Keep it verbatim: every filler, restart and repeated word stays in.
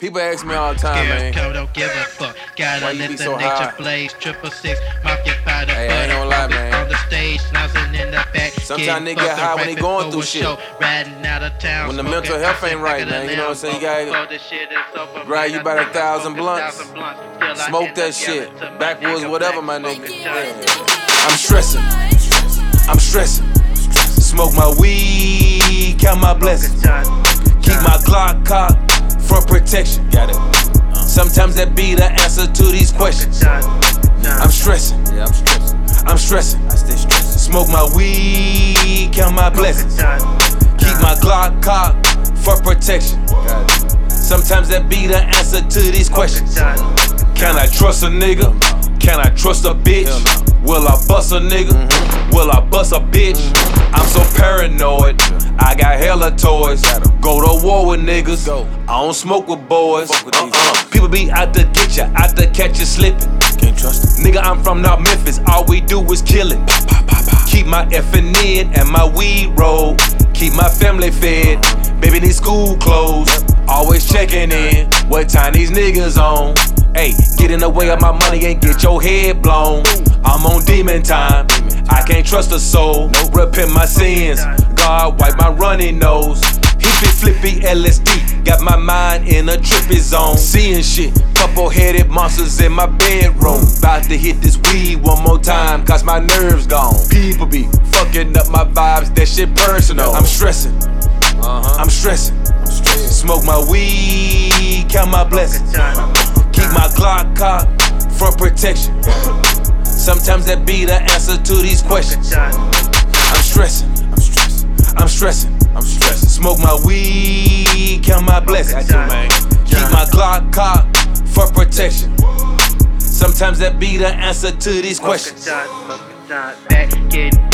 People ask me all the time, man. Code, don't give a fuck. Gotta Why you let be the so nature high? blaze. Triple six, mafia powder, Hey, I ain't gonna lie, man. on the stage, nothing in the back. Sometimes they get high when they going through shit. Riding out of town. When the mental health ain't right, man. You know what I'm saying? You gotta grab you about a thousand blunts. Smoke that shit. Backwoods, whatever, my nigga. Yeah. I'm stressing. I'm stressing. Smoke my weed, count my blessings. Keep my Glock cocked for protection. Got it. Sometimes that be the answer to these questions. I'm stressing. Yeah, I'm stressing. I'm stressing. I stay stressing. Smoke my weed, count my blessings. Keep my Glock cocked for protection. Got it. Sometimes that be the answer to these questions. Can I trust a nigga? Can I trust a bitch? Will I bust a nigga? Mm-hmm. Will I bust a bitch? Mm-hmm. I'm so paranoid. I got hella toys. Go to war with niggas. I don't smoke with boys. Uh-uh. People be out to get ya, out to catch you slipping. Can't trust it. Nigga, I'm from North Memphis. All we do is kill it. Keep my effing in and my weed roll. Keep my family fed. Baby need school clothes. Always checking in. What time these niggas on? Hey, get in the way of my money and get your head blown. I'm on demon time. I can't trust a soul. Repent my sins. God wipe my runny nose. Hippie flippy L S D. Got my mind in a trippy zone. Seeing shit. Couple headed monsters in my bedroom. About to hit this weed one more time, cause my nerves gone. People be fucking up my vibes. That shit personal. I'm stressing. Uh-huh. I'm stressing. I'm stressing. Smoke my weed, count my blessings. Keep my Glock cocked for protection. Sometimes that be the answer to these questions. I'm stressing. I'm stressing. I'm stressing. I'm stressing. Smoke my weed, count my blessings. Keep my Glock cocked for protection. Sometimes that be the answer to these questions. Back, getting